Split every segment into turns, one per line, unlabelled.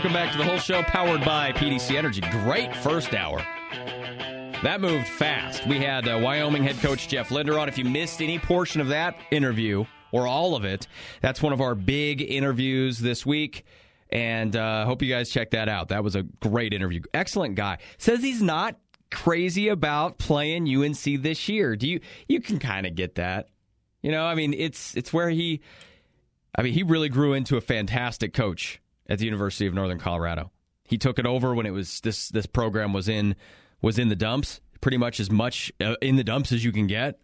Welcome back to the whole show, powered by PDC Energy. Great first hour. That moved fast. We had Wyoming head coach Jeff Linder on. If you missed any portion of that interview, or all of it, that's one of our big interviews this week, and hope you guys check that out. That was a great interview. Excellent guy. Says he's not crazy about playing UNC this year. You can kind of get that. You know, I mean, it's where he really grew into a fantastic coach at the University of Northern Colorado. He took it over when it was this program was in the dumps, pretty much as much in the dumps as you can get.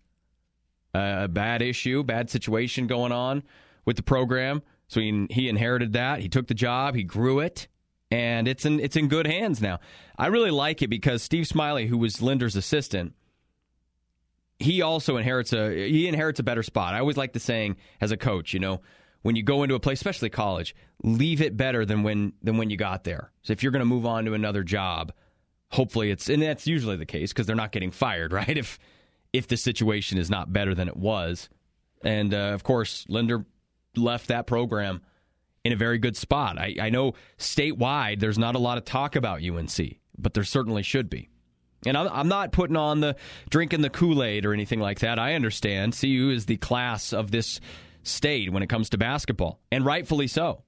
A bad situation going on with the program. So he inherited that. He took the job. He grew it, and it's in good hands now. I really like it because Steve Smiley, who was Linder's assistant, he also inherits a better spot. I always like the saying as a coach, you know, when you go into a place, especially college, leave it better than when you got there. So if you're going to move on to another job, hopefully and that's usually the case because they're not getting fired, right? If the situation is not better than it was. And, of course, Linder left that program in a very good spot. I know statewide there's not a lot of talk about UNC, but there certainly should be. And I'm not putting on the drinking the Kool-Aid or anything like that. I understand CU is the class of this state when it comes to basketball, and rightfully so.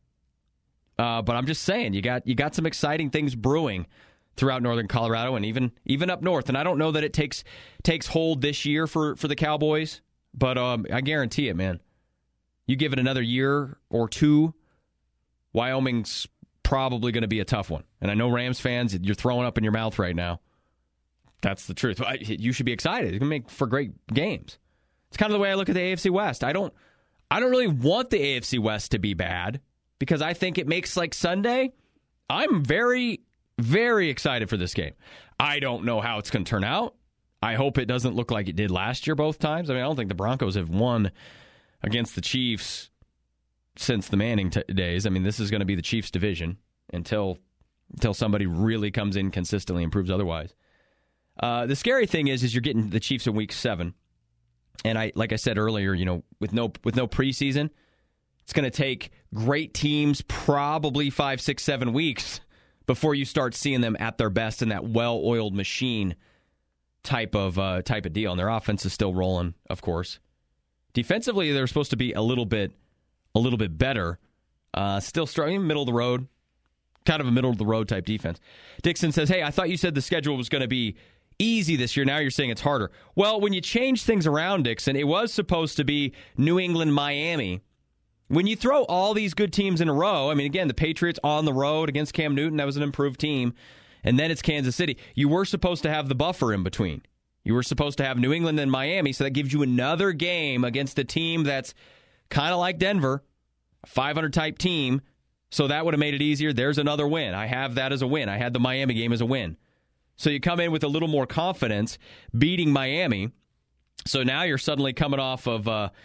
But I'm just saying, you got some exciting things brewing throughout northern Colorado and even up north. And I don't know that it takes hold this year for the Cowboys, but I guarantee it, man. You give it another year or two, Wyoming's probably going to be a tough one. And I know Rams fans, you're throwing up in your mouth right now. That's the truth. You should be excited. It's going to make for great games. It's kind of the way I look at the AFC West. I don't really want the AFC West to be bad because I think it makes like Sunday. I'm very, very excited for this game. I don't know how it's going to turn out. I hope it doesn't look like it did last year both times. I mean, I don't think the Broncos have won against the Chiefs since the Manning days. I mean, this is going to be the Chiefs' division until somebody really comes in consistently and proves otherwise. The scary thing is you're getting the Chiefs in Week 7, and like I said earlier, you know, with no preseason, it's going to take great teams probably 5, 6, 7 weeks before you start seeing them at their best in that well-oiled machine type of deal. And their offense is still rolling, of course. Defensively, they're supposed to be a little bit better. Still struggling, middle of the road, kind of a middle of the road type defense. Dixon says, "Hey, I thought you said the schedule was going to be easy this year. Now you're saying it's harder." Well, when you change things around, Dixon, it was supposed to be New England, Miami. When you throw all these good teams in a row, I mean, again, the Patriots on the road against Cam Newton, that was an improved team. And then it's Kansas City. You were supposed to have the buffer in between. You were supposed to have New England and Miami, so that gives you another game against a team that's kind of like Denver, a 500-type team. So that would have made it easier. There's another win. I have that as a win. I had the Miami game as a win. So you come in with a little more confidence, beating Miami. So now you're suddenly coming off of,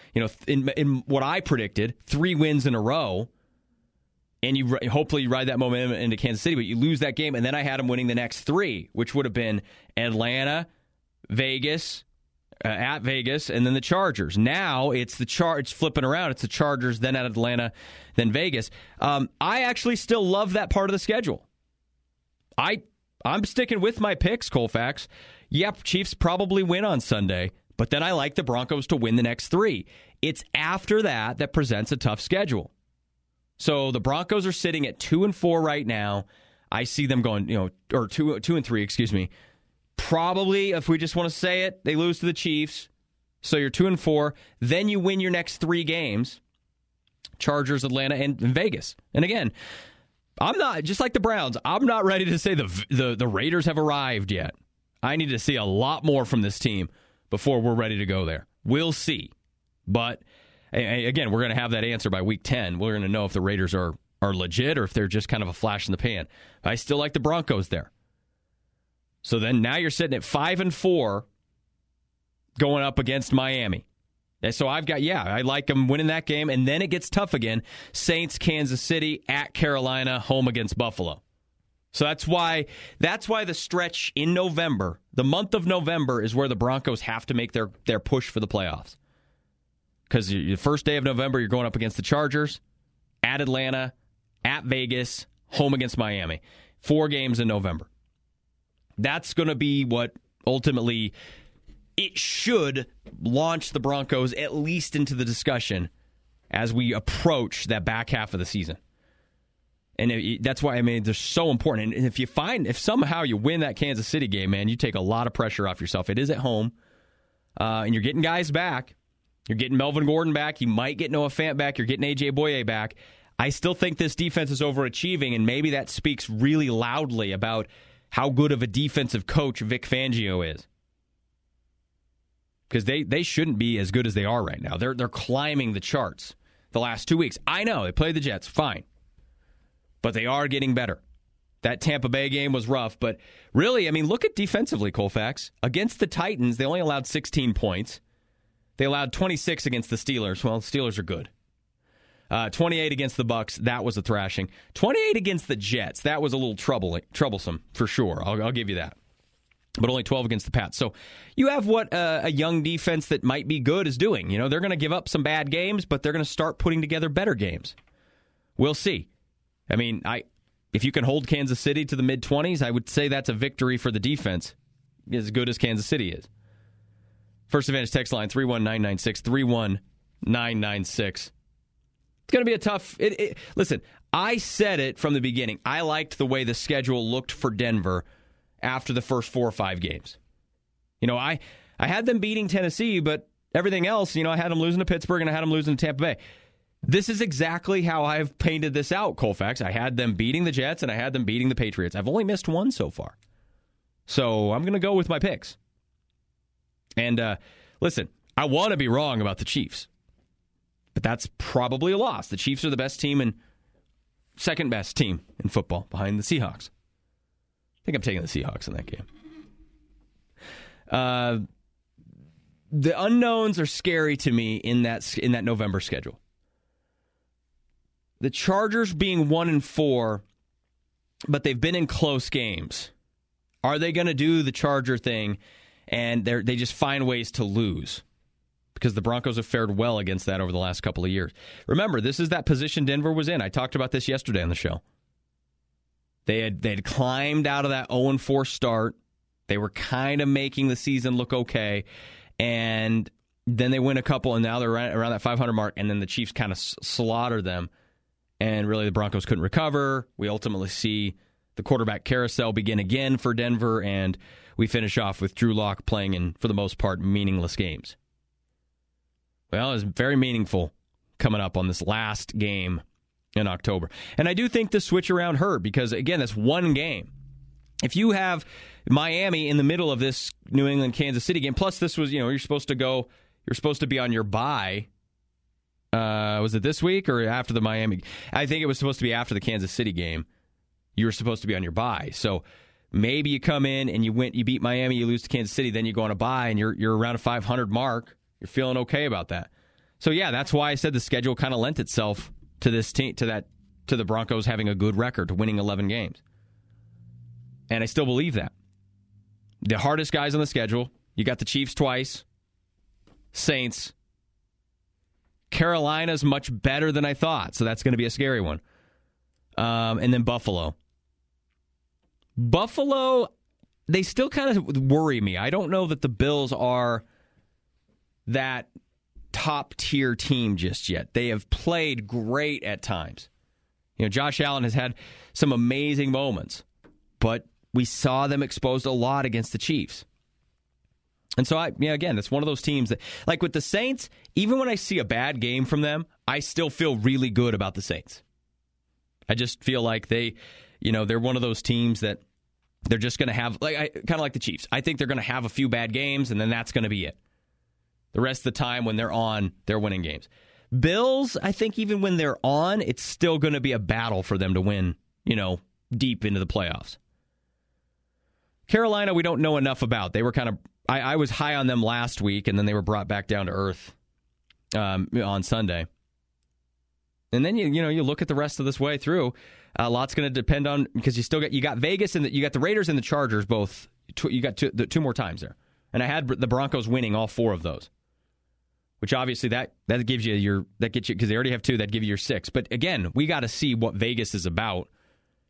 in what I predicted, 3 wins in a row. And you hopefully ride that momentum into Kansas City, but you lose that game. And then I had them winning the next 3, which would have been Atlanta, Vegas, at Vegas, and then the Chargers. Now it's it's flipping around. It's the Chargers, then at Atlanta, then Vegas. I actually still love that part of the schedule. I'm sticking with my picks, Colfax. Yep, Chiefs probably win on Sunday, but then I like the Broncos to win the next 3. It's after that presents a tough schedule. So the Broncos are sitting at 2-4 right now. I see them going, or 2-3, excuse me. Probably, if we just want to say it, they lose to the Chiefs. So you're 2-4. Then you win your next 3 games. Chargers, Atlanta, and Vegas. And again, I'm not, just like the Browns, I'm not ready to say the Raiders have arrived yet. I need to see a lot more from this team before we're ready to go there. We'll see. But again, we're going to have that answer by week 10. We're going to know if the Raiders are legit or if they're just kind of a flash in the pan. I still like the Broncos there. So then now you're sitting at 5-4 going up against Miami. And so I like them winning that game, and then it gets tough again. Saints, Kansas City, at Carolina, home against Buffalo. So that's why the stretch in November, the month of November, is where the Broncos have to make their push for the playoffs. Because the first day of November, you're going up against the Chargers, at Atlanta, at Vegas, home against Miami, 4 games in November. That's going to be what ultimately it should launch the Broncos at least into the discussion as we approach that back half of the season. And that's why, they're so important. And if somehow you win that Kansas City game, man, you take a lot of pressure off yourself. It is at home, and you're getting guys back. You're getting Melvin Gordon back. You might get Noah Fant back. You're getting A.J. Boye back. I still think this defense is overachieving, and maybe that speaks really loudly about how good of a defensive coach Vic Fangio is. Because they shouldn't be as good as they are right now. They're climbing the charts the last 2 weeks. I know, they played the Jets, fine. But they are getting better. That Tampa Bay game was rough, but really, look at defensively, Colfax. Against the Titans, they only allowed 16 points. They allowed 26 against the Steelers. Well, the Steelers are good. 28 against the Bucs, that was a thrashing. 28 against the Jets, that was a little troublesome, for sure. I'll give you that. But only 12 against the Pats. So you have what a young defense that might be good is doing. They're going to give up some bad games, but they're going to start putting together better games. We'll see. If you can hold Kansas City to the mid-20s, I would say that's a victory for the defense, as good as Kansas City is. First Advantage text line, 31996, 31996. It's going to be a tough... Listen, I said it from the beginning. I liked the way the schedule looked for Denver after the first 4 or 5 games. I had them beating Tennessee, but everything else, I had them losing to Pittsburgh and I had them losing to Tampa Bay. This is exactly how I've painted this out, Colfax. I had them beating the Jets, and I had them beating the Patriots. I've only missed one so far. So I'm going to go with my picks. And listen, I want to be wrong about the Chiefs, but that's probably a loss. The Chiefs are the best team and second best team in football behind the Seahawks. I think I'm taking the Seahawks in that game. The unknowns are scary to me in that November schedule. The Chargers being 1-4, but they've been in close games. Are they going to do the Charger thing and they just find ways to lose? Because the Broncos have fared well against that over the last couple of years. Remember, this is that position Denver was in. I talked about this yesterday on the show. They had climbed out of that 0-4 start. They were kind of making the season look okay. And then they win a couple, and now they're around that 500 mark, and then the Chiefs kind of slaughter them. And really, the Broncos couldn't recover. We ultimately see the quarterback carousel begin again for Denver, and we finish off with Drew Lock playing in, for the most part, meaningless games. Well, it's very meaningful coming up on this last game in October. And I do think the switch around hurt because, again, that's one game. If you have Miami in the middle of this New England-Kansas City game, plus this was, you're supposed to be on your bye. Was it this week or after the Miami? I think it was supposed to be after the Kansas City game. You were supposed to be on your bye. So maybe you come in and you beat Miami, you lose to Kansas City, then you go on a bye and you're around a 500 mark. You're feeling okay about that. So yeah, that's why I said the schedule kind of lent itself to this team, to the Broncos having a good record, to winning 11 games. And I still believe that. The hardest guys on the schedule, you got the Chiefs twice, Saints. Carolina's much better than I thought, so that's going to be a scary one. And then Buffalo. Buffalo, they still kind of worry me. I don't know that the Bills are that top-tier team just yet. They have played great at times. Josh Allen has had some amazing moments, but we saw them exposed a lot against the Chiefs. And so, again, it's one of those teams that, like with the Saints, even when I see a bad game from them, I still feel really good about the Saints. I just feel like they're one of those teams that they're just going to have, kind of like the Chiefs. I think they're going to have a few bad games, and then that's going to be it. The rest of the time when they're on, they're winning games. Bills, I think even when they're on, it's still going to be a battle for them to win, deep into the playoffs. Carolina, we don't know enough about. They were kind of, I was high on them last week, and then they were brought back down to earth on Sunday. And then you look at the rest of this way through. A lot's going to depend on, because you got Vegas and you got the Raiders and the Chargers both. You got two more times there, and I had the Broncos winning all 4 of those. Which obviously that gives you because they already have 2, that give you your 6. But again, we got to see what Vegas is about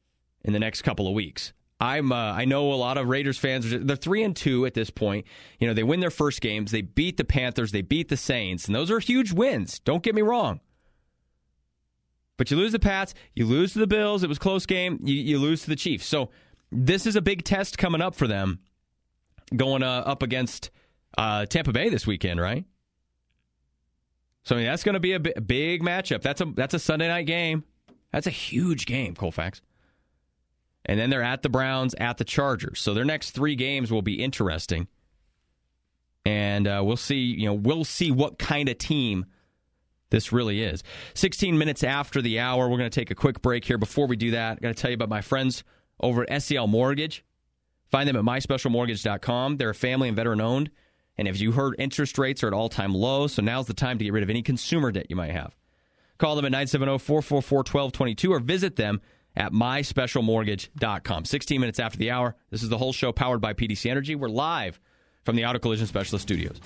in the next couple of weeks. I know a lot of Raiders fans, they're 3-2 at this point. You know, they win their first games. They beat the Panthers. They beat the Saints. And those are huge wins. Don't get me wrong. But you lose the Pats. You lose to the Bills. It was a close game. You lose to the Chiefs. So this is a big test coming up for them going up against Tampa Bay this weekend, right? So I mean, that's going to be a big matchup. That's a Sunday night game. That's a huge game, Colfax. And then they're at the Browns, at the Chargers. So their next 3 games will be interesting. And we'll see what kind of team this really is. 16 minutes after the hour, we're going to take a quick break here. Before we do that, I got to tell you about my friends over at SEL Mortgage. Find them at myspecialmortgage.com. They're family and veteran owned. And as you heard, interest rates are at all-time lows, so now's the time to get rid of any consumer debt you might have. Call them at 970-444-1222 or visit them at myspecialmortgage.com. 16 minutes after the hour, this is the whole show powered by PDC Energy. We're live from the Auto Collision Specialist Studios.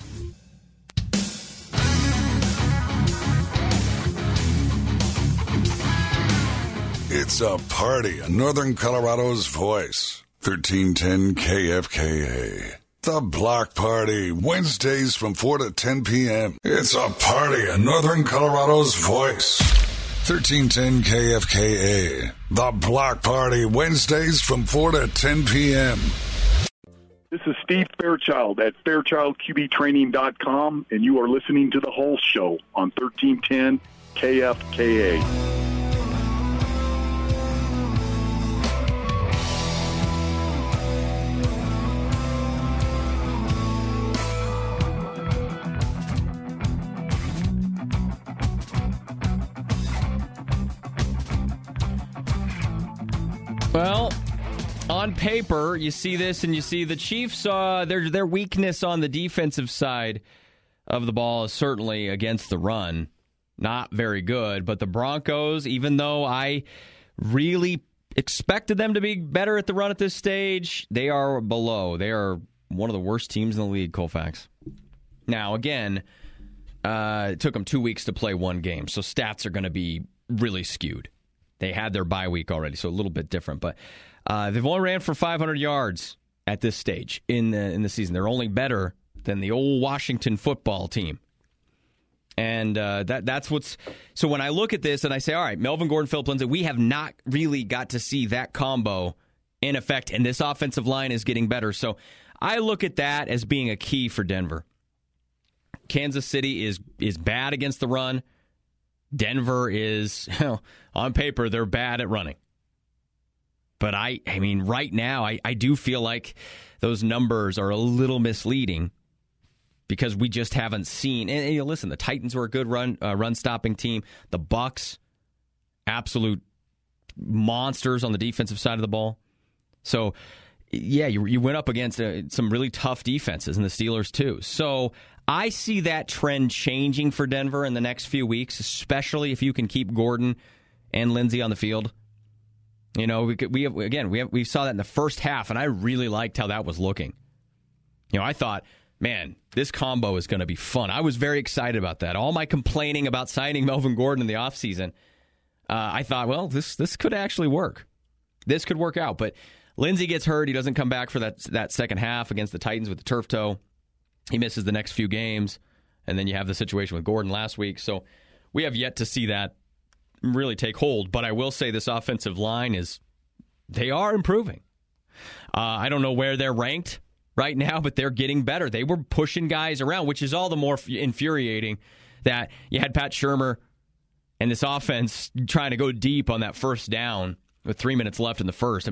It's a party in Northern Colorado's voice. 1310 KFKA. The Block Party, Wednesdays from 4 to 10 p.m. It's a party in Northern Colorado's voice. 1310 KFKA. The Block Party, Wednesdays from 4 to 10 p.m.
This is Steve Fairchild at FairchildQBTraining.com, and you are listening to The Whole Show on 1310 KFKA.
Well, on paper, you see this and you see the Chiefs, their weakness on the defensive side of the ball is certainly against the run. Not very good, but the Broncos, even though I really expected them to be better at the run at this stage, they are below. They are one of the worst teams in the league, Colfax. Now, again, it took them 2 weeks to play one game, so stats are going to be really skewed. They had their bye week already, so a little bit different. But they've only ran for 500 yards at this stage in the season. They're only better than the old Washington football team. And that's what's... So when I look at this and I say, all right, Melvin Gordon, Phillip Lindsay, we have not really got to see that combo in effect, and this offensive line is getting better. So I look at that as being a key for Denver. Kansas City is bad against the run. Denver is, on paper, they're bad at running. But I mean, right now, I do feel like those numbers are a little misleading because we just haven't seen. And listen, the Titans were a good run-stopping team. The Bucs, absolute monsters on the defensive side of the ball. So, yeah, you went up against some really tough defenses, and the Steelers too. So I see that trend changing for Denver in the next few weeks, especially if you can keep Gordon and Lindsay on the field. You know, we saw that in the first half, and I really liked how that was looking. You know, I thought, man, this combo is going to be fun. I was very excited about that. All my complaining about signing Melvin Gordon in the offseason, I thought, well, this could actually work. This could work out. But Lindsay gets hurt. He doesn't come back for that second half against the Titans with the turf toe. He misses the next few games. And then you have the situation with Gordon last week. So we have yet to see that really take hold. But I will say this offensive line they are improving. I don't know where they're ranked right now, but they're getting better. They were pushing guys around, which is all the more infuriating that you had Pat Shurmur and this offense trying to go deep on that first down with 3 minutes left in the fourth,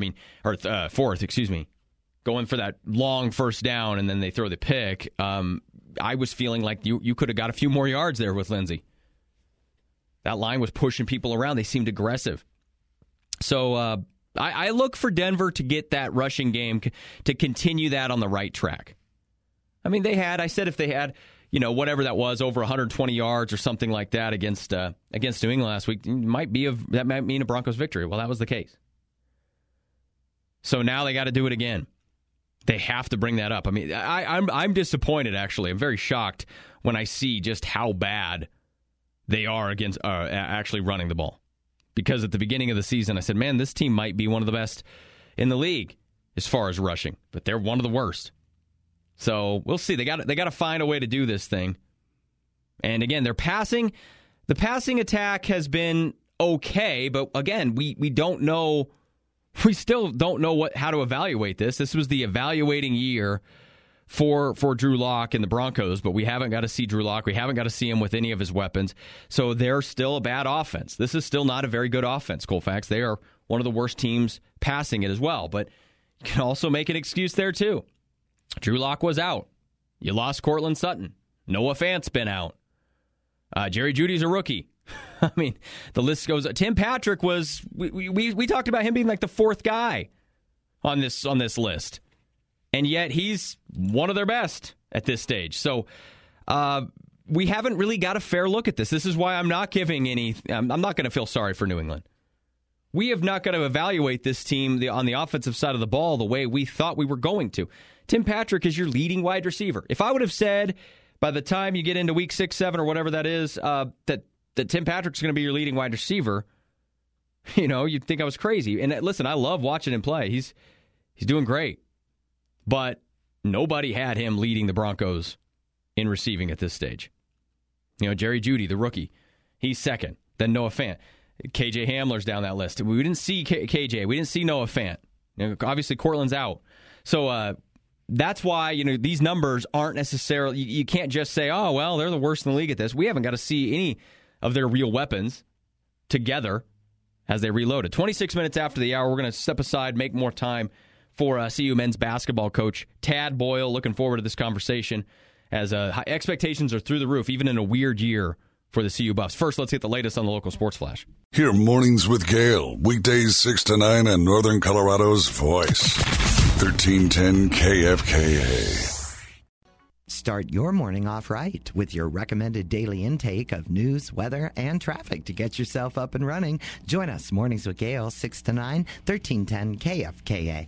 going for that long first down, and then they throw the pick. I was feeling like you could have got a few more yards there with Lindsay. That line was pushing people around. They seemed aggressive. So I look for Denver to get that rushing game, to continue that on the right track. I mean, if they had, whatever that was, over 120 yards or something like that against New England last week, that might mean a Broncos victory. Well, that was the case. So now they got to do it again. They have to bring that up. I mean, I'm disappointed, actually. I'm very shocked when I see just how bad they are against actually running the ball. because at the beginning of the season I said, man, this team might be one of the best in the league as far as rushing, but they're one of the worst. So we'll see. They got to find a way to do this thing. And again, the passing attack has been okay, but again, we don't know. We still don't know how to evaluate this. This was the evaluating year for Drew Lock and the Broncos, but we haven't got to see Drew Lock. We haven't got to see him with any of his weapons. So they're still a bad offense. This is still not a very good offense, Colfax. They are one of the worst teams passing it as well. But you can also make an excuse there, too. Drew Lock was out. You lost Cortland Sutton. Noah Fant's been out. Jerry Jeudy's a rookie. I mean, the list goes. Tim Patrick was. We talked about him being like the fourth guy on this list, and yet he's one of their best at this stage. So we haven't really got a fair look at this. This is why I'm not giving any. I'm not going to feel sorry for New England. We have not got to evaluate this team on the offensive side of the ball the way we thought we were going to. Tim Patrick is your leading wide receiver. If I would have said by the time you get into week 6, 7, or whatever that is, that Tim Patrick's going to be your leading wide receiver, you'd think I was crazy. And listen, I love watching him play. He's doing great. But nobody had him leading the Broncos in receiving at this stage. Jerry Jeudy, the rookie, he's second. Then Noah Fant. KJ Hamler's down that list. We didn't see KJ. We didn't see Noah Fant. Obviously, Cortland's out. So that's why these numbers aren't necessarily. You can't just say, oh, well, they're the worst in the league at this. We haven't got to see any of their real weapons together as they reloaded. 26 minutes after the hour, we're going to step aside, make more time for CU men's basketball coach Tad Boyle. Looking forward to this conversation as expectations are through the roof, even in a weird year for the CU Buffs. First, let's get the latest on the local sports flash.
Hear Mornings with Gale, weekdays 6 to 9 on Northern Colorado's voice. 1310 KFKA.
Start your morning off right with your recommended daily intake of news, weather, and traffic to get yourself up and running. Join us Mornings with Gale, 6 to 9, 1310 KFKA.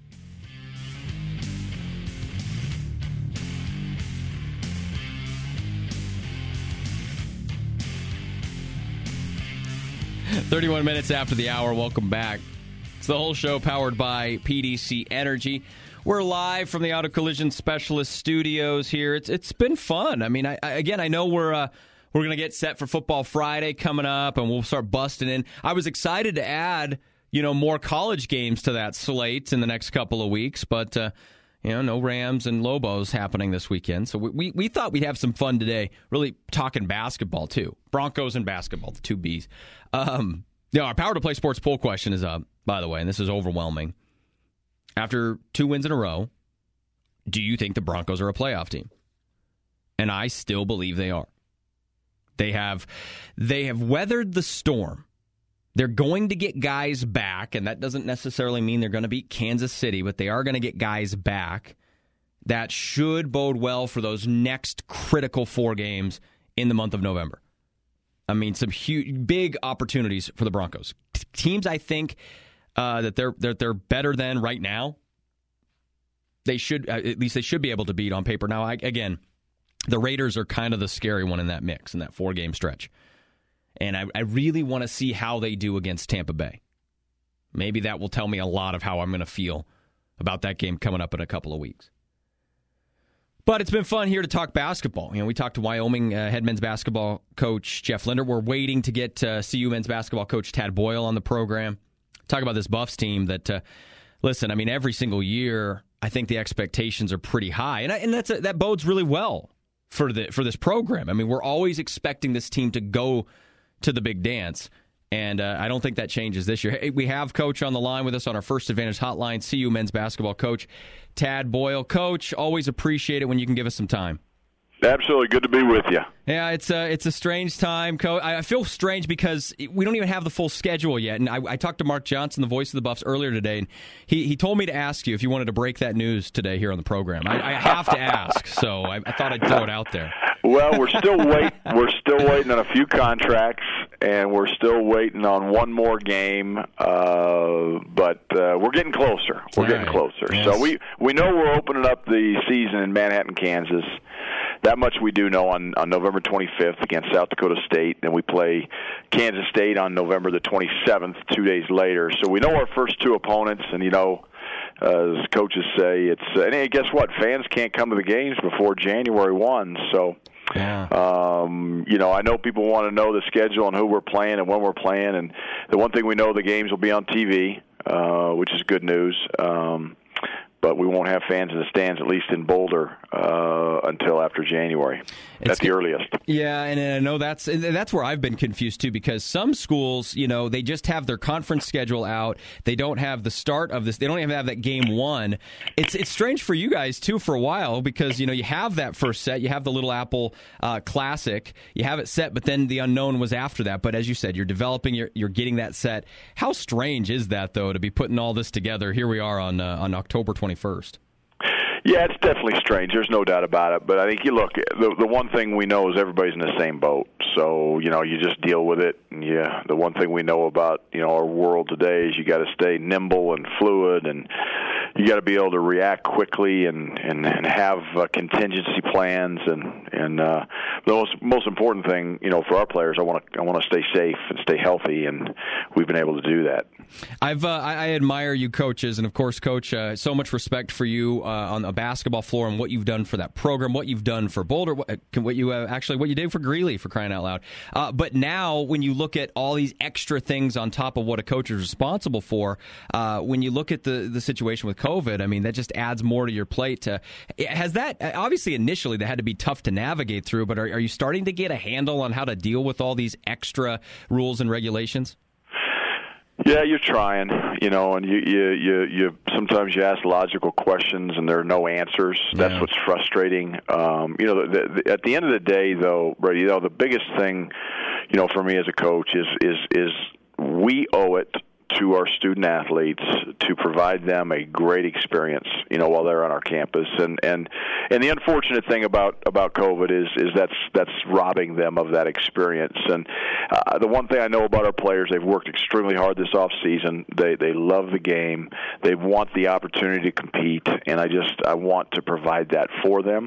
"31 minutes after the hour. Welcome back. It's the whole show powered by PDC Energy. We're live from the Auto Collision Specialist Studios here. It's been fun. I mean, I know we're going to get set for Football Friday coming up, and we'll start busting in. I was excited to add more college games to that slate in the next couple of weeks, but no Rams and Lobos happening this weekend. So we thought we'd have some fun today, really talking basketball too. Broncos and basketball, the two Bs. Our Power to Play Sports poll question is up, by the way, and this is overwhelming. After 2 wins in a row, do you think the Broncos are a playoff team? And I still believe they are. They have weathered the storm. They're going to get guys back, and that doesn't necessarily mean they're going to beat Kansas City, but they are going to get guys back. That should bode well for those next critical 4 games in the month of November. I mean, some huge, big opportunities for the Broncos. Teams, I think, that they're better than right now. They should be able to beat on paper. Now, again, the Raiders are kind of the scary one in that mix, in that 4-game stretch. And I really want to see how they do against Tampa Bay. Maybe that will tell me a lot of how I'm going to feel about that game coming up in a couple of weeks. But it's been fun here to talk basketball. We talked to Wyoming head men's basketball coach Jeff Linder. We're waiting to get CU men's basketball coach Tad Boyle on the program. Talk about this Buffs team that, listen, I mean, every single year, I think the expectations are pretty high. And that bodes really well for this program. I mean, we're always expecting this team to go to the big dance. And I don't think that changes this year. Hey, we have Coach on the line with us on our First Advantage hotline, CU men's basketball coach Tad Boyle. Coach, always appreciate it when you can give us some time.
Absolutely. Good to be with you.
Yeah, it's a strange time, Coach. I feel strange because we don't even have the full schedule yet. And I talked to Mark Johnson, the voice of the Buffs, earlier today, and he told me to ask you if you wanted to break that news today here on the program. I have to ask, so I thought I'd throw it out there.
Well, we're still waiting on a few contracts, and we're still waiting on one more game. But we're getting closer. We're getting closer. Yes. So we know we're opening up the season in Manhattan, Kansas. that much we do know on November 25th against South Dakota State, and we play Kansas State on November the 27th, 2 days later. So we know our first two opponents, and as coaches say, and guess what? Fans can't come to the games before January 1. So,
yeah.
I know people want to know the schedule and who we're playing and when we're playing. And the one thing we know, the games will be on TV, which is good news. But we won't have fans in the stands, at least in Boulder, until after January. That's the earliest.
Yeah, and I know that's where I've been confused, too, because some schools, they just have their conference schedule out. They don't have the start of this. They don't even have that game one. It's strange for you guys, too, for a while, because, you have that first set. You have the Little Apple Classic. You have it set, but then the unknown was after that. But as you said, you're developing, you're getting that set. How strange is that, though, to be putting all this together? Here we are on October 21st.
Yeah, it's definitely strange. There's no doubt about it. But I think, the one thing we know is everybody's in the same boat. So, you just deal with it. And the one thing we know about, our world today is you got to stay nimble and fluid, and you got to be able to react quickly and have contingency plans. And the most important thing, for our players, I want to stay safe and stay healthy, and we've been able to do that.
I admire you coaches, and of course, Coach, so much respect for you on the basketball floor and what you've done for that program, what you've done for Boulder, what you did for Greeley, for crying out loud. But now, when you look at all these extra things on top of what a coach is responsible for, when you look at the situation with COVID, I mean, that just adds more to your plate. Has that, obviously, initially, that had to be tough to navigate through, but are you starting to get a handle on how to deal with all these extra rules and regulations?
Yeah, you're trying, and you sometimes you ask logical questions and there are no answers. That's what's frustrating. At the end of the day, though, Brady, the biggest thing, for me as a coach is we owe it to our student athletes to provide them a great experience, while they're on our campus. And the unfortunate thing about COVID is that's robbing them of that experience. And the one thing I know about our players, they've worked extremely hard this off season. They love the game. They want the opportunity to compete, and I want to provide that for them.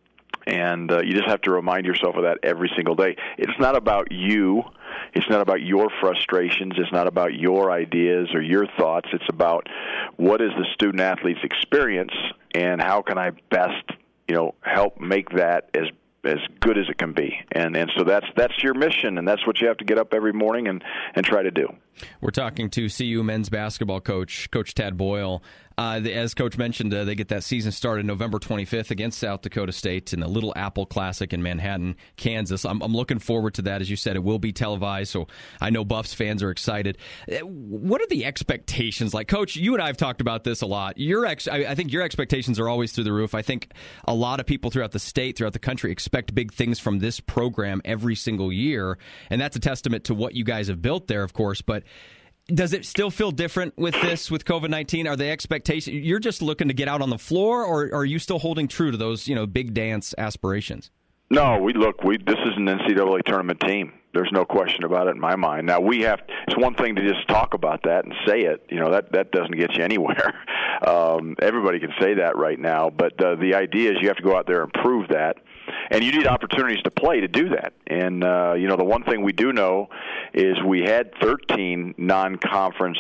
And you just have to remind yourself of that every single day. It's not about you. It's not about your frustrations. It's not about your ideas or your thoughts. It's about what is the student-athlete's experience, and how can I best, help make that as good as it can be. And so that's your mission, and that's what you have to get up every morning and try to do.
We're talking to CU men's basketball coach Tad Boyle. As Coach mentioned, they get that season started November 25th against South Dakota State in the Little Apple Classic in Manhattan, Kansas. I'm looking forward to that. As you said, it will be televised, so I know Buffs fans are excited. What are the expectations like? Coach, you and I have talked about this a lot. I think your expectations are always through the roof. I think a lot of people throughout the state, throughout the country, expect big things from this program every single year, and that's a testament to what you guys have built there, of course, but does it still feel different with this, with COVID-19? Are the expectations, you're just looking to get out on the floor, or are you still holding true to those, big dance aspirations?
No, this is an NCAA tournament team. There's no question about it in my mind. Now, it's one thing to just talk about that and say it. That doesn't get you anywhere. Everybody can say that right now, but the idea is you have to go out there and prove that. And you need opportunities to play to do that. And, the one thing we do know is we had 11 non-conference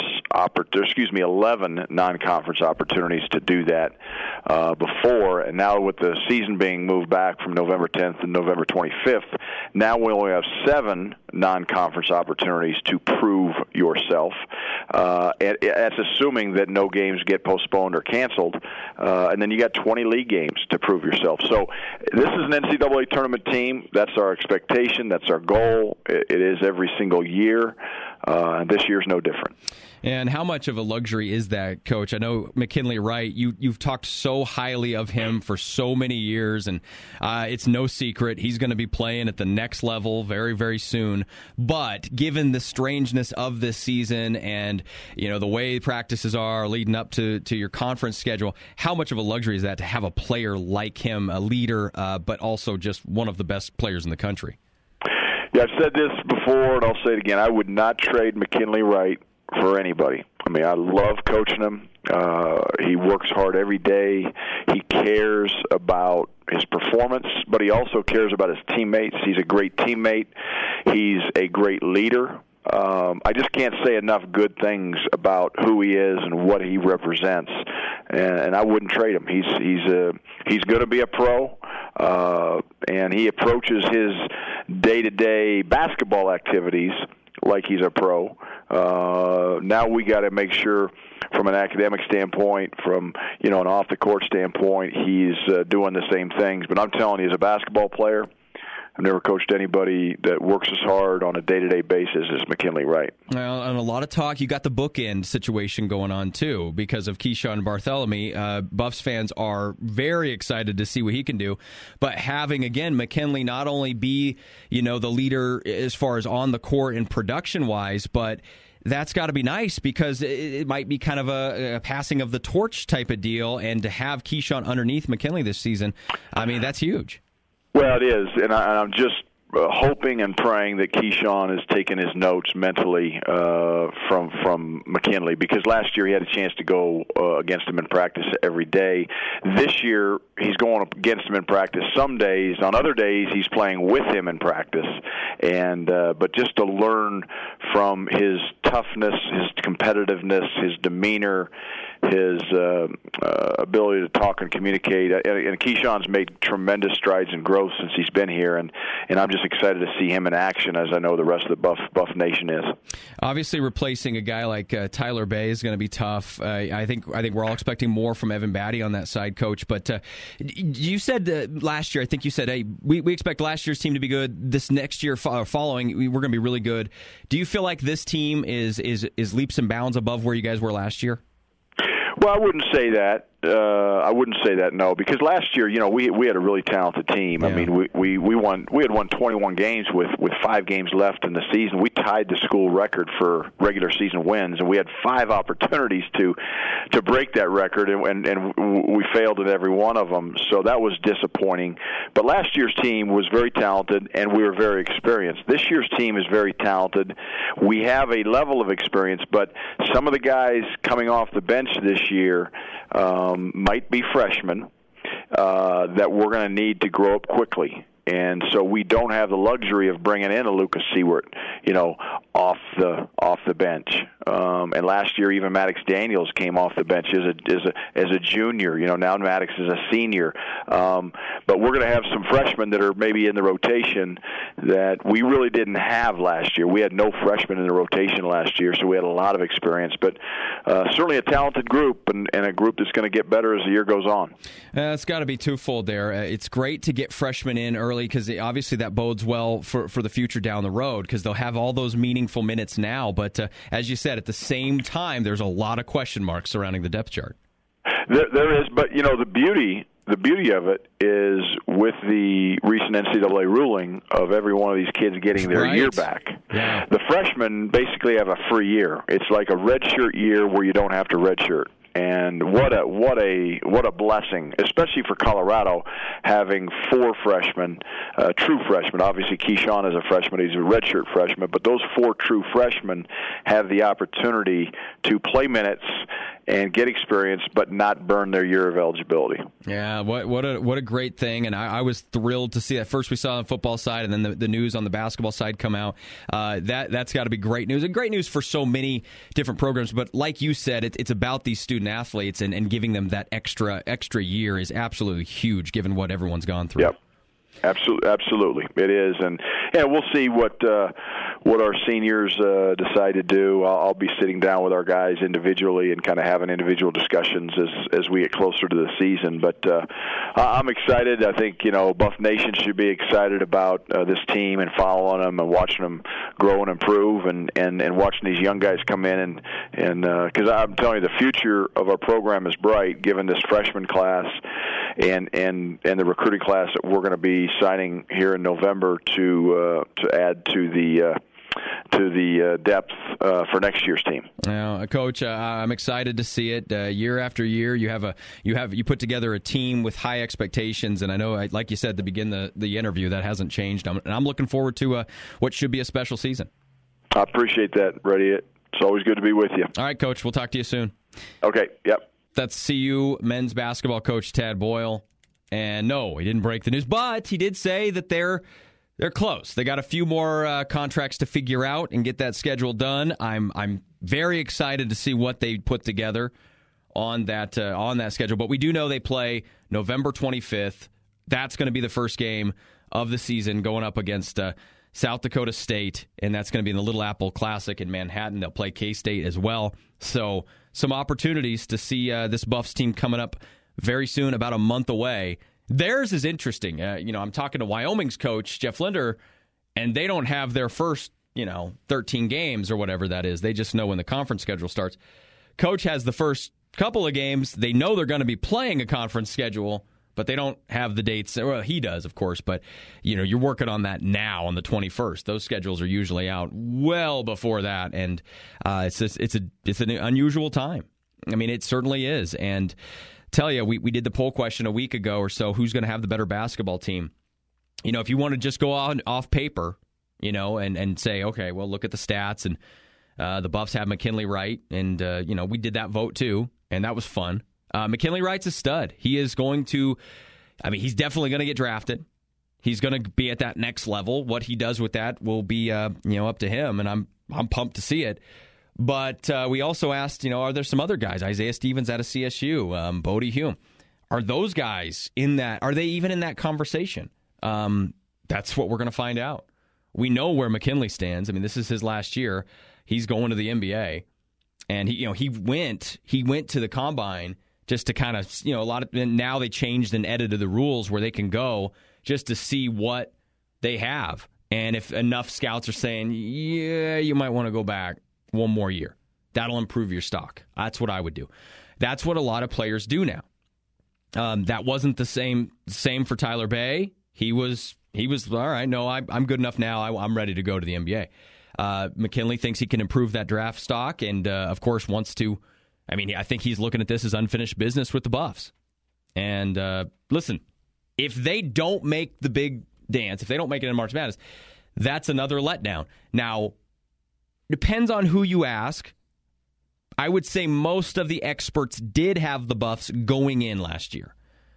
opportunities to do that before. And now with the season being moved back from November 10th to November 25th, now we only have 7 non-conference opportunities to prove yourself. And that's assuming that no games get postponed or canceled. And then you got 20 league games to prove yourself. So this is an NCAA tournament team. That's our expectation. That's our goal. It is every single year. This year's no different.
And how much of a luxury is that, Coach? I know McKinley Wright, you've talked so highly of him for so many years, and it's no secret he's going to be playing at the next level very, very soon. But given the strangeness of this season and, the way practices are leading up to your conference schedule, how much of a luxury is that to have a player like him, a leader, but also just one of the best players in the country?
Yeah, I've said this before, and I'll say it again. I would not trade McKinley Wright for anybody. I mean, I love coaching him. He works hard every day. He cares about his performance, but he also cares about his teammates. He's a great teammate. He's a great leader. I just can't say enough good things about who he is and what he represents, and I wouldn't trade him. He's going to be a pro, and he approaches his day-to-day basketball activities like he's a pro. Now we got to make sure, from an academic standpoint, from an off-the-court standpoint, he's doing the same things. But I'm telling you, as a basketball player, I've never coached anybody that works as hard on a day-to-day basis as McKinley Wright.
Well, and a lot of talk. You got the bookend situation going on, too, because of Keyshawn Barthelemy. Buffs fans are very excited to see what he can do. But having, again, McKinley not only be, the leader as far as on the court and production-wise, but that's got to be nice because it might be kind of a passing of the torch type of deal. And to have Keyshawn underneath McKinley this season, I mean, that's huge.
Well, it is, and I'm just hoping and praying that Keyshawn has taken his notes mentally from McKinley, because last year he had a chance to go against him in practice every day. This year he's going up against him in practice some days. On other days he's playing with him in practice, and but just to learn from his toughness, his competitiveness, his demeanor, his ability to talk and communicate. And Keyshawn's made tremendous strides in growth since he's been here, and I'm just excited to see him in action, as I know the rest of the Buff Nation is.
Obviously, replacing a guy like Tyler Bay is going to be tough. I think we're all expecting more from Evan Batty on that side, Coach. But you said last year, I think you said, hey, we expect last year's team to be good. This next year following, we're going to be really good. Do you feel like this team is leaps and bounds above where you guys were last year?
Well, I wouldn't say that. No, because last year, we had a really talented team. Yeah. I mean, we had won 21 games with 5 games left in the season. We tied the school record for regular season wins, and we had 5 opportunities to break that record, and we failed at every one of them. So that was disappointing. But last year's team was very talented, and we were very experienced. This year's team is very talented. We have a level of experience, but some of the guys coming off the bench this year might be freshmen that we're going to need to grow up quickly. And so we don't have the luxury of bringing in a Lucas Seward, off the bench. And last year, even Maddox Daniels came off the bench as a junior. Now Maddox is a senior. But we're going to have some freshmen that are maybe in the rotation that we really didn't have last year. We had no freshmen in the rotation last year, so we had a lot of experience. But certainly a talented group, and a group that's going to get better as the year goes on.
It's got to be twofold there. It's great to get freshmen in early, because obviously that bodes well for the future down the road, because they'll have all those meaningful minutes now. But as you said, at the same time, there's a lot of question marks surrounding the depth chart.
There is, but the beauty of it is, with the recent NCAA ruling of every one of these kids getting their year back,
yeah.
The freshmen basically have a free year. It's like a redshirt year where you don't have to redshirt. And what a blessing, especially for Colorado, having 4 freshmen, true freshmen. Obviously, Keyshawn is a freshman; he's a redshirt freshman. But those 4 true freshmen have the opportunity to play minutes and get experience, but not burn their year of eligibility.
Yeah, what a great thing, and I was thrilled to see that. First we saw on the football side, and then the news on the basketball side come out. That's got to be great news, and great news for so many different programs. But like you said, it's about these student athletes, and giving them that extra year is absolutely huge, given what everyone's gone through.
Yep. Absolutely, it is, and we'll see what our seniors decide to do. I'll be sitting down with our guys individually and kind of having individual discussions as we get closer to the season. But I'm excited. I think Buff Nation should be excited about this team and following them and watching them grow and improve, and watching these young guys come in and because I'm telling you, the future of our program is bright, given this freshman class and the recruiting class that we're going to be signing here in November to add to the depth for next year's team.
Now, Coach, I'm excited to see it. Year after year, you put together a team with high expectations, and I know, like you said to begin the interview, that hasn't changed. And I'm looking forward to what should be a special season.
I appreciate that, Reddy. It's always good to be with you.
All right, Coach. We'll talk to you soon.
Okay, yep.
That's CU men's basketball coach Tad Boyle. And no, he didn't break the news, but he did say that they're close. They got a few more contracts to figure out and get that schedule done. I'm very excited to see what they put together on that schedule. But we do know they play November 25th. That's going to be the first game of the season, going up against South Dakota State, and that's going to be in the Little Apple Classic in Manhattan. They'll play K-State as well. So some opportunities to see this Buffs team coming up very soon, about a month away. Theirs is interesting. I'm talking to Wyoming's coach, Jeff Linder, and they don't have their first, 13 games or whatever that is. They just know when the conference schedule starts. Coach has the first couple of games. They know they're going to be playing a conference schedule, but they don't have the dates. Well, he does, of course, but you're working on that now on the 21st. Those schedules are usually out well before that, and it's an unusual time. I mean, it certainly is. And tell you, we did the poll question a week ago or so. Who's going to have the better basketball team? If you want to just go on off paper, and say, okay, well, look at the stats, and the Buffs have McKinley Wright, and we did that vote too, and that was fun. McKinley Wright's a stud. He is going to, he's definitely going to get drafted. He's going to be at that next level. What he does with that will be, up to him, and I'm pumped to see it. But we also asked, are there some other guys? Isaiah Stevens out of CSU, Bodie Hume. Are those guys in that? Are they even in that conversation? That's what we're going to find out. We know where McKinley stands. This is his last year. He's going to the NBA, and he went to the combine just to kind of, now they changed and edited the rules where they can go just to see what they have. And if enough scouts are saying, yeah, you might want to go back one more year, that'll improve your stock. That's what I would do. That's what a lot of players do now. That wasn't the same for Tyler Bay. He was all right. No, I'm good enough now. I'm ready to go to the NBA. McKinley thinks he can improve that draft stock, and of course wants to. I think he's looking at this as unfinished business with the Buffs. And listen, if they don't make the big dance, if they don't make it in March Madness, that's another letdown. Now, depends on who you ask. I would say most of the experts did have the Buffs going in last year.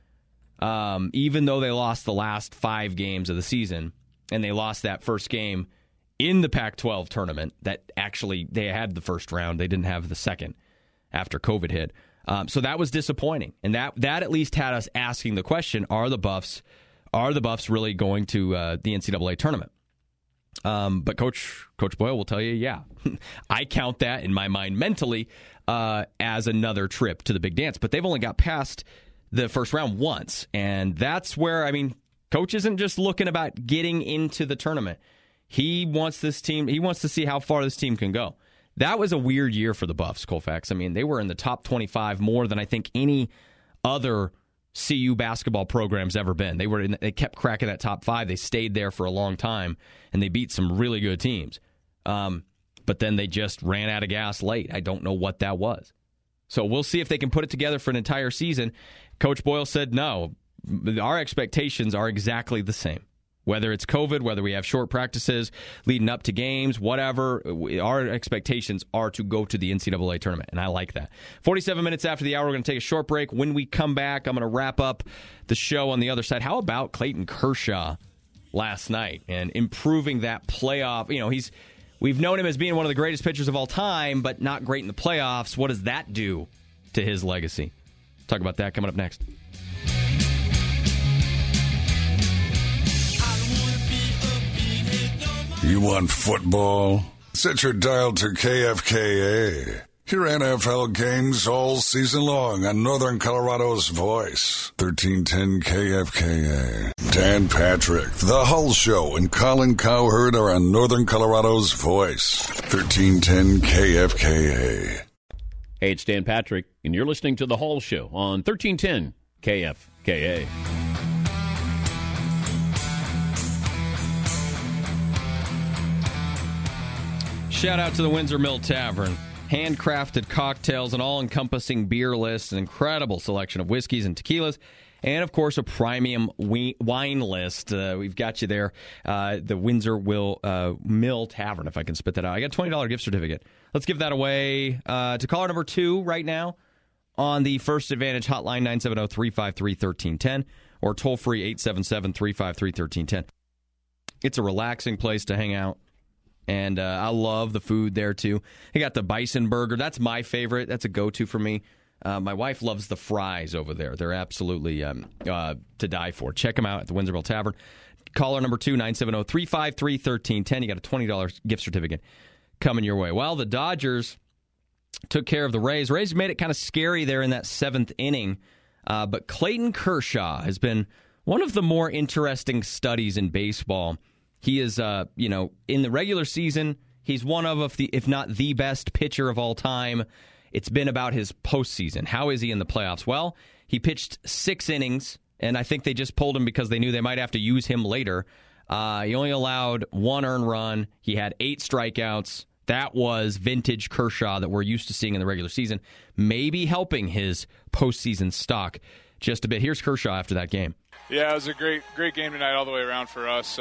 Even though they lost the last 5 games of the season, and they lost that first game in the Pac-12 tournament, that actually they had the first round. They didn't have the second after COVID hit. So that was disappointing. And that at least had us asking the question, are the Buffs really going to the NCAA tournament? But Coach Boyle will tell you, yeah. I count that in my mind mentally as another trip to the big dance. But they've only got past the first round once. And that's where, Coach isn't just looking about getting into the tournament. He wants to see how far this team can go. That was a weird year for the Buffs, Colfax. They were in the top 25 more than I think any other CU basketball program's ever been. They kept cracking that top 5. They stayed there for a long time, and they beat some really good teams. But then they just ran out of gas late. I don't know what that was. So we'll see if they can put it together for an entire season. Coach Boyle said, no, our expectations are exactly the same. Whether it's COVID, whether we have short practices leading up to games, whatever, our expectations are to go to the NCAA tournament, and I like that. 47 minutes after the hour, we're going to take a short break. When we come back, I'm going to wrap up the show on the other side. How about Clayton Kershaw last night and improving that playoff? We've known him as being one of the greatest pitchers of all time, but not great in the playoffs. What does that do to his legacy? Talk about that coming up next.
You want football? Set your dial to KFKA. Hear NFL games all season long on Northern Colorado's voice. 1310 KFKA. Dan Patrick, The Hull Show, and Colin Cowherd are on Northern Colorado's voice. 1310 KFKA.
Hey, it's Dan Patrick, and you're listening to The Hull Show on 1310 KFKA.
Shout out to the Windsor Mill Tavern. Handcrafted cocktails, an all-encompassing beer list, an incredible selection of whiskeys and tequilas, and, of course, a premium wine list. We've got you there. The Windsor Mill Tavern, if I can spit that out. I got a $20 gift certificate. Let's give that away to caller number 2 right now on the First Advantage hotline, 970-353-1310, or toll-free 877-353-1310. It's a relaxing place to hang out. And I love the food there, too. You got the bison burger. That's my favorite. That's a go-to for me. My wife loves the fries over there. They're absolutely to die for. Check them out at the Windsor Mill Tavern. Caller number 2, 970-353-1310. You got a $20 gift certificate coming your way. Well, the Dodgers took care of the Rays. Rays made it kind of scary there in that 7th inning. But Clayton Kershaw has been one of the more interesting studies in baseball. He is, in the regular season, he's one of if not the best pitcher of all time. It's been about his postseason. How is he in the playoffs? Well, he pitched 6 innings, and I think they just pulled him because they knew they might have to use him later. He only allowed 1 earned run. He had 8 strikeouts. That was vintage Kershaw that we're used to seeing in the regular season, maybe helping his postseason stock just a bit. Here's Kershaw after that game.
Yeah, it was a great game tonight all the way around for us.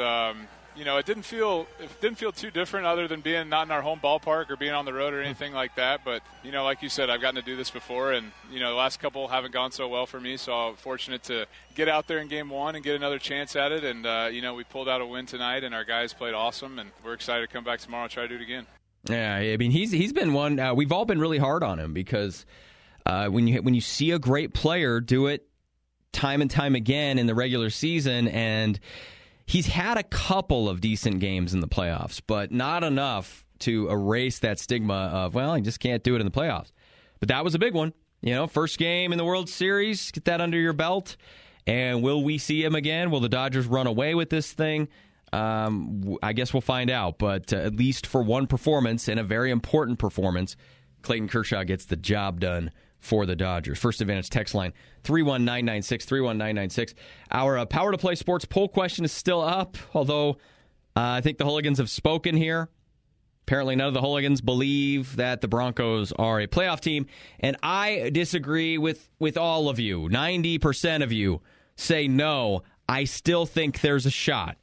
It didn't feel too different other than being not in our home ballpark or being on the road or anything like that. But, like you said, I've gotten to do this before, and, the last couple haven't gone so well for me. So I'm fortunate to get out there in game 1 and get another chance at it. And, we pulled out a win tonight, and our guys played awesome, and we're excited to come back tomorrow and try to do it again.
Yeah, I mean, he's been one. We've all been really hard on him because when you see a great player do it time and time again in the regular season, and he's had a couple of decent games in the playoffs, but not enough to erase that stigma of, well, he just can't do it in the playoffs. But that was a big one. First game in the World Series, get that under your belt. And will we see him again? Will the Dodgers run away with this thing? I guess we'll find out. But at least for one performance, and a very important performance, Clayton Kershaw gets the job done for the Dodgers. First Advantage text line, 31996, 31996. Our Power to Play Sports poll question is still up, although I think the Hooligans have spoken here. Apparently none of the Hooligans believe that the Broncos are a playoff team, and I disagree with all of you. 90% of you say no. I still think there's a shot.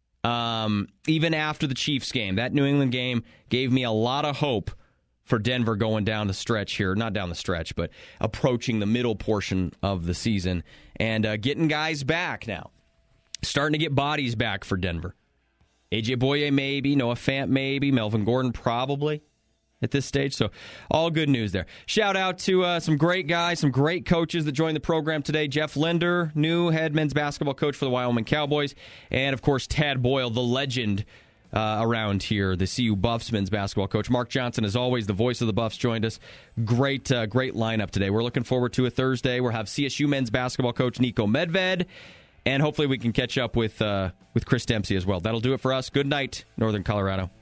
Even after the Chiefs game, that New England game gave me a lot of hope for Denver going down the stretch here. Not down the stretch, but approaching the middle portion of the season and getting guys back now. Starting to get bodies back for Denver. A.J. Boye maybe, Noah Fant maybe, Melvin Gordon probably at this stage. So all good news there. Shout out to some great guys, some great coaches that joined the program today. Jeff Linder, new head men's basketball coach for the Wyoming Cowboys. And, of course, Tad Boyle, the legend around here, the CU Buffs men's basketball coach. Mark Johnson, as always, the voice of the Buffs, joined us. Great lineup today. We're looking forward to a Thursday. We'll have CSU men's basketball coach Nico Medved. And hopefully we can catch up with Chris Dempsey as well. That'll do it for us. Good night, Northern Colorado.